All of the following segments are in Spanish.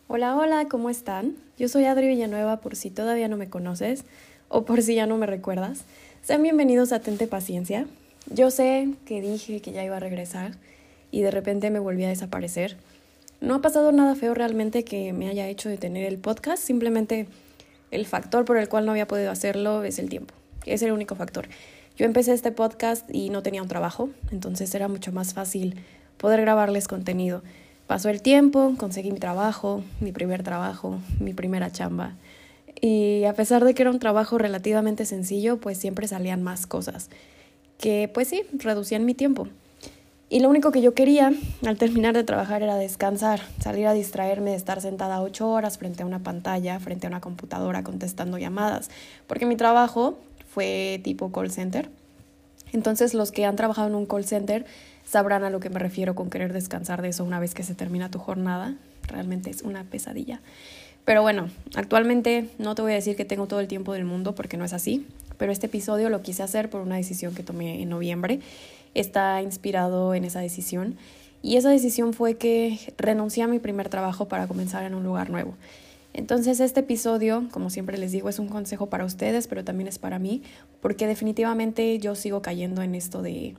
Hola, hola, ¿cómo están? Yo soy Adri Villanueva por si todavía no me conoces o por si ya no me recuerdas. Sean bienvenidos a Tente Paciencia. Yo sé que dije que ya iba a regresar y de repente me volví a desaparecer. No ha pasado nada feo realmente que me haya hecho detener el podcast, simplemente el factor por el cual no había podido hacerlo es el tiempo. Es el único factor. Yo empecé este podcast y no tenía un trabajo, entonces era mucho más fácil poder grabarles contenido. Pasó el tiempo, conseguí mi trabajo, mi primer trabajo, mi primera chamba. Y a pesar de que era un trabajo relativamente sencillo, pues siempre salían más cosas que, pues sí, reducían mi tiempo. Y lo único que yo quería al terminar de trabajar era descansar, salir a distraerme de estar sentada 8 horas frente a una pantalla, frente a una computadora contestando llamadas, porque mi trabajo fue tipo call center. Entonces los que han trabajado en un call center sabrán a lo que me refiero con querer descansar de eso una vez que se termina tu jornada. Realmente es una pesadilla. Pero bueno, actualmente no te voy a decir que tengo todo el tiempo del mundo porque no es así, pero este episodio lo quise hacer por una decisión que tomé en noviembre. Está inspirado en esa decisión y esa decisión fue que renuncié a mi primer trabajo para comenzar en un lugar nuevo. Entonces este episodio, como siempre les digo, es un consejo para ustedes, pero también es para mí, porque definitivamente yo sigo cayendo en esto de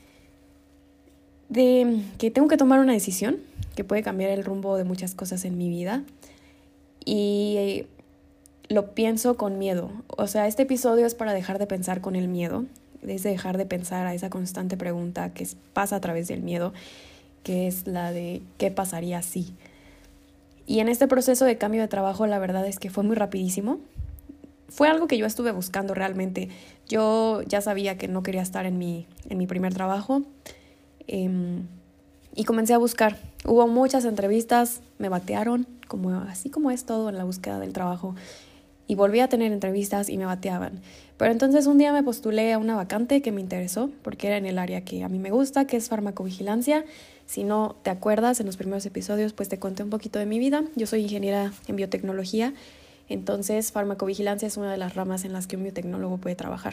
que tengo que tomar una decisión que puede cambiar el rumbo de muchas cosas en mi vida y lo pienso con miedo. O sea, este episodio es para dejar de pensar con el miedo, es de dejar de pensar a esa constante pregunta que pasa a través del miedo, que es la de ¿qué pasaría si? Y en este proceso de cambio de trabajo, la verdad es que fue muy rapidísimo. Fue algo que yo estuve buscando realmente. Yo ya sabía que no quería estar en mi primer trabajo y comencé a buscar. Hubo muchas entrevistas, me batearon, así como es todo en la búsqueda del trabajo. Y volví a tener entrevistas y me bateaban. Pero entonces un día me postulé a una vacante que me interesó porque era en el área que a mí me gusta, que es farmacovigilancia. Si no te acuerdas, en los primeros episodios pues te conté un poquito de mi vida. Yo soy ingeniera en biotecnología, entonces farmacovigilancia es una de las ramas en las que un biotecnólogo puede trabajar.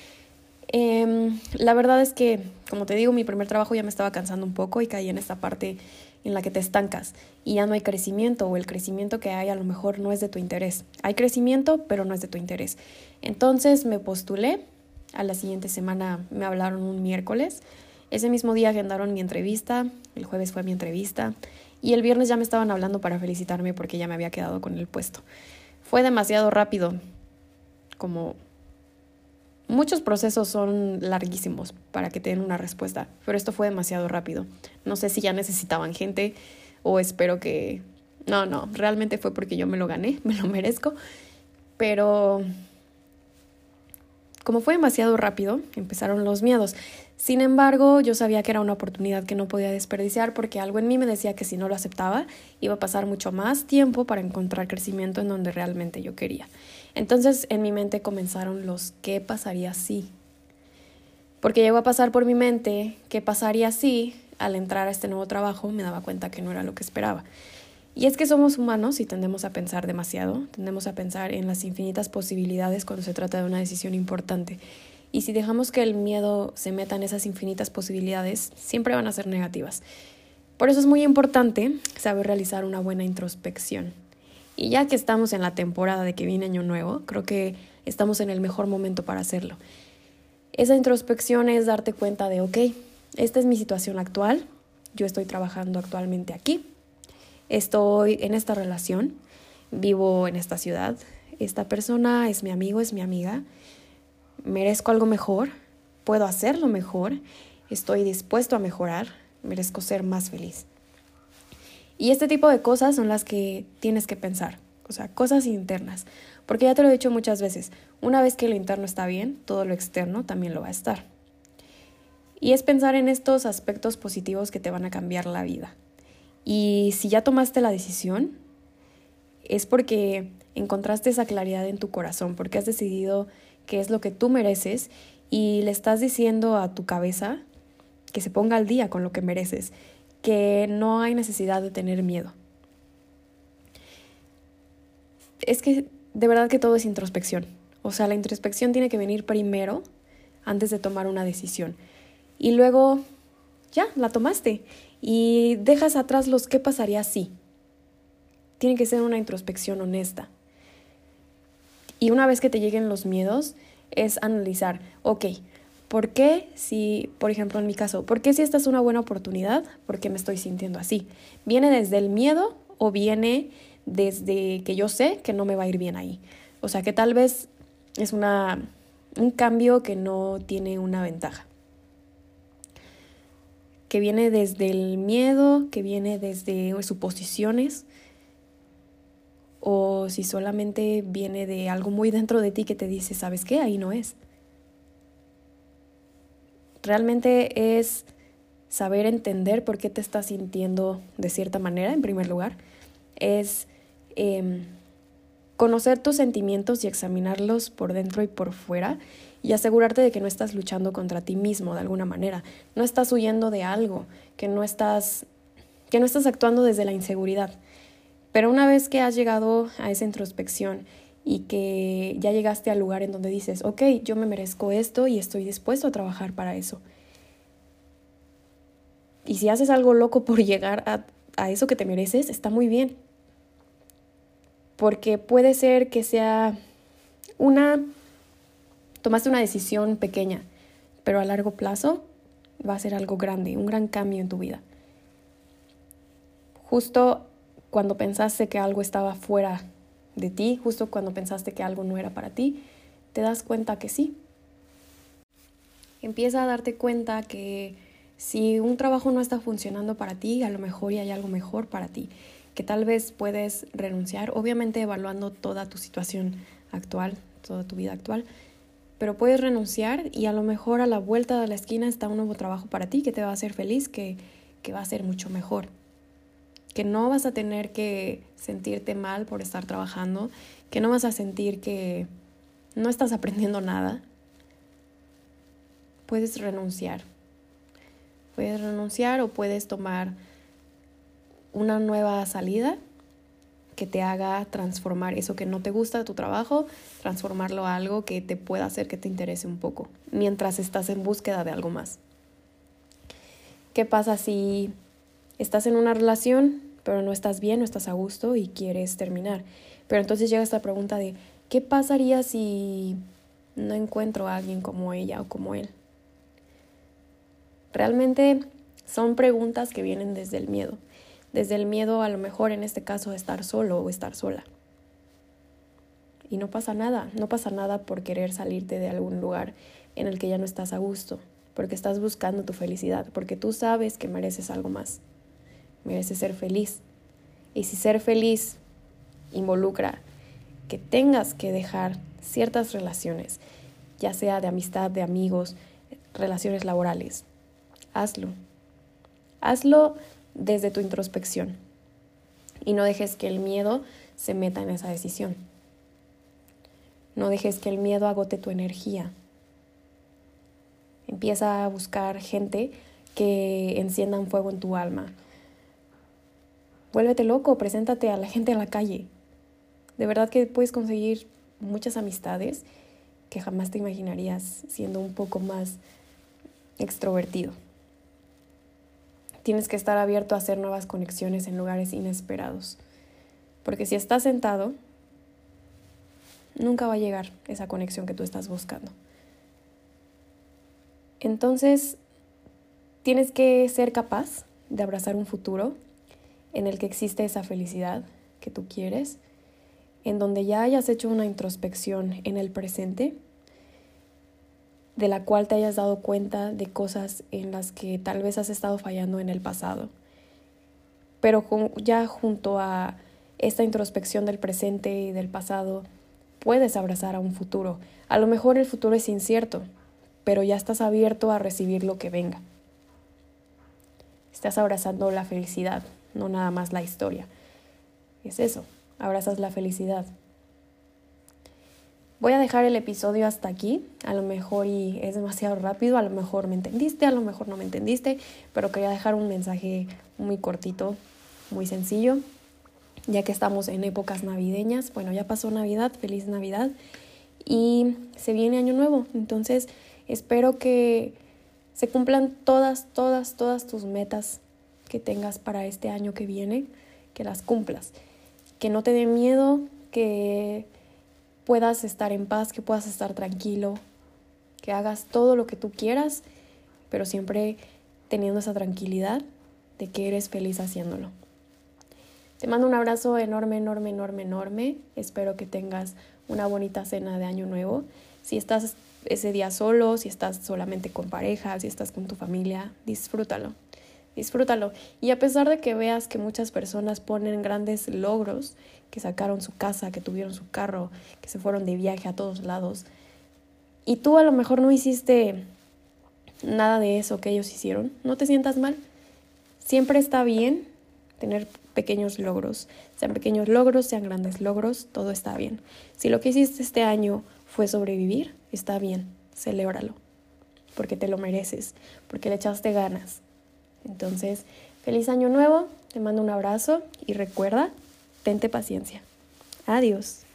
La verdad es que, como te digo, mi primer trabajo ya me estaba cansando un poco y caí en esta parte en la que te estancas y ya no hay crecimiento o el crecimiento que hay a lo mejor no es de tu interés. Hay crecimiento, pero no es de tu interés. Entonces me postulé, a la siguiente semana me hablaron un miércoles, ese mismo día agendaron mi entrevista, el jueves fue mi entrevista y el viernes ya me estaban hablando para felicitarme porque ya me había quedado con el puesto. Fue demasiado rápido, como muchos procesos son larguísimos para que te den una respuesta, pero esto fue demasiado rápido. No sé si ya necesitaban gente o espero que... No, realmente fue porque yo me lo gané, me lo merezco, pero como fue demasiado rápido, empezaron los miedos. Sin embargo, yo sabía que era una oportunidad que no podía desperdiciar porque algo en mí me decía que si no lo aceptaba, iba a pasar mucho más tiempo para encontrar crecimiento en donde realmente yo quería. Entonces, en mi mente comenzaron los ¿qué pasaría si? Porque llegó a pasar por mi mente ¿qué pasaría si? Al entrar a este nuevo trabajo me daba cuenta que no era lo que esperaba. Y es que somos humanos y tendemos a pensar demasiado, tendemos a pensar en las infinitas posibilidades cuando se trata de una decisión importante. Y si dejamos que el miedo se meta en esas infinitas posibilidades, siempre van a ser negativas. Por eso es muy importante saber realizar una buena introspección. Y ya que estamos en la temporada de que viene Año Nuevo, creo que estamos en el mejor momento para hacerlo. Esa introspección es darte cuenta de, ok, esta es mi situación actual, yo estoy trabajando actualmente aquí, estoy en esta relación, vivo en esta ciudad, esta persona es mi amigo, es mi amiga, merezco algo mejor, puedo hacerlo mejor, estoy dispuesto a mejorar, merezco ser más feliz. Y este tipo de cosas son las que tienes que pensar, o sea, cosas internas, porque ya te lo he dicho muchas veces, una vez que lo interno está bien, todo lo externo también lo va a estar. Y es pensar en estos aspectos positivos que te van a cambiar la vida. Y si ya tomaste la decisión, es porque encontraste esa claridad en tu corazón, porque has decidido qué es lo que tú mereces y le estás diciendo a tu cabeza que se ponga al día con lo que mereces, que no hay necesidad de tener miedo. Es que de verdad que todo es introspección. O sea, la introspección tiene que venir primero antes de tomar una decisión. Y luego ya, la tomaste y dejas atrás los qué pasaría si. tiene que ser una introspección honesta. Y una vez que te lleguen los miedos, es analizar, ok, ¿por qué si, por ejemplo en mi caso, por qué si esta es una buena oportunidad? ¿Por qué me estoy sintiendo así? ¿Viene desde el miedo o viene desde que yo sé que no me va a ir bien ahí? O sea, que tal vez es un cambio que no tiene una ventaja. Que viene desde el miedo, que viene desde suposiciones, o si solamente viene de algo muy dentro de ti que te dice, ¿sabes qué? Ahí no es. Realmente es saber entender por qué te estás sintiendo de cierta manera, en primer lugar. Es conocer tus sentimientos y examinarlos por dentro y por fuera y asegurarte de que no estás luchando contra ti mismo de alguna manera. No estás huyendo de algo, que no estás actuando desde la inseguridad. Pero una vez que has llegado a esa introspección y que ya llegaste al lugar en donde dices, ok, yo me merezco esto y estoy dispuesto a trabajar para eso. Y si haces algo loco por llegar a eso que te mereces, está muy bien. Porque puede ser que sea tomaste una decisión pequeña, pero a largo plazo va a ser algo grande, un gran cambio en tu vida. Justo cuando pensaste que algo estaba fuera de ti, justo cuando pensaste que algo no era para ti, te das cuenta que sí. Empieza a darte cuenta que si un trabajo no está funcionando para ti, a lo mejor hay algo mejor para ti, que tal vez puedes renunciar, obviamente evaluando toda tu situación actual, toda tu vida actual, pero puedes renunciar y a lo mejor a la vuelta de la esquina está un nuevo trabajo para ti que te va a hacer feliz, que va a ser mucho mejor. Que no vas a tener que sentirte mal por estar trabajando, que no vas a sentir que no estás aprendiendo nada. Puedes renunciar. Puedes renunciar o puedes tomar una nueva salida que te haga transformar eso que no te gusta de tu trabajo, transformarlo a algo que te pueda hacer que te interese un poco, mientras estás en búsqueda de algo más. ¿Qué pasa si estás en una relación, pero no estás bien, no estás a gusto y quieres terminar? Pero entonces llega esta pregunta de, ¿qué pasaría si no encuentro a alguien como ella o como él? Realmente son preguntas que vienen desde el miedo. Desde el miedo a lo mejor en este caso de estar solo o estar sola. Y no pasa nada por querer salirte de algún lugar en el que ya no estás a gusto, porque estás buscando tu felicidad, porque tú sabes que mereces algo más, mereces ser feliz. Y si ser feliz involucra que tengas que dejar ciertas relaciones, ya sea de amistad, de amigos, relaciones laborales, hazlo. Hazlo desde tu introspección y no dejes que el miedo se meta en esa decisión. No dejes que el miedo agote tu energía. Empieza a buscar gente que encienda un fuego en tu alma. Vuélvete loco, preséntate a la gente en la calle. De verdad que puedes conseguir muchas amistades que jamás te imaginarías siendo un poco más extrovertido. Tienes que estar abierto a hacer nuevas conexiones en lugares inesperados. Porque si estás sentado, nunca va a llegar esa conexión que tú estás buscando. Entonces, tienes que ser capaz de abrazar un futuro en el que existe esa felicidad que tú quieres, en donde ya hayas hecho una introspección en el presente, de la cual te hayas dado cuenta de cosas en las que tal vez has estado fallando en el pasado. Pero ya junto a esta introspección del presente y del pasado, puedes abrazar a un futuro. A lo mejor el futuro es incierto, pero ya estás abierto a recibir lo que venga. Estás abrazando la felicidad, no nada más la historia. Es eso, abrazas la felicidad. Voy a dejar el episodio hasta aquí, a lo mejor y es demasiado rápido, a lo mejor me entendiste, a lo mejor no me entendiste, pero quería dejar un mensaje muy cortito, muy sencillo, ya que estamos en épocas navideñas. Bueno, ya pasó Navidad, feliz Navidad, y se viene Año Nuevo, entonces espero que se cumplan todas tus metas que tengas para este año que viene, que las cumplas. que no te dé miedo, que puedas estar en paz, que puedas estar tranquilo, que hagas todo lo que tú quieras, pero siempre teniendo esa tranquilidad de que eres feliz haciéndolo. Te mando un abrazo enorme, enorme, enorme, enorme. Espero que tengas una bonita cena de Año Nuevo. Si estás ese día solo, si estás solamente con pareja, si estás con tu familia, disfrútalo. Disfrútalo. Y a pesar de que veas que muchas personas ponen grandes logros, que sacaron su casa, que tuvieron su carro, que se fueron de viaje a todos lados, y tú a lo mejor no hiciste nada de eso que ellos hicieron, no te sientas mal. Siempre está bien tener pequeños logros. Sean pequeños logros, sean grandes logros, todo está bien. Si lo que hiciste este año fue sobrevivir, está bien, celébralo, porque te lo mereces, porque le echaste ganas. Entonces, feliz año nuevo, te mando un abrazo y recuerda, tente paciencia. Adiós.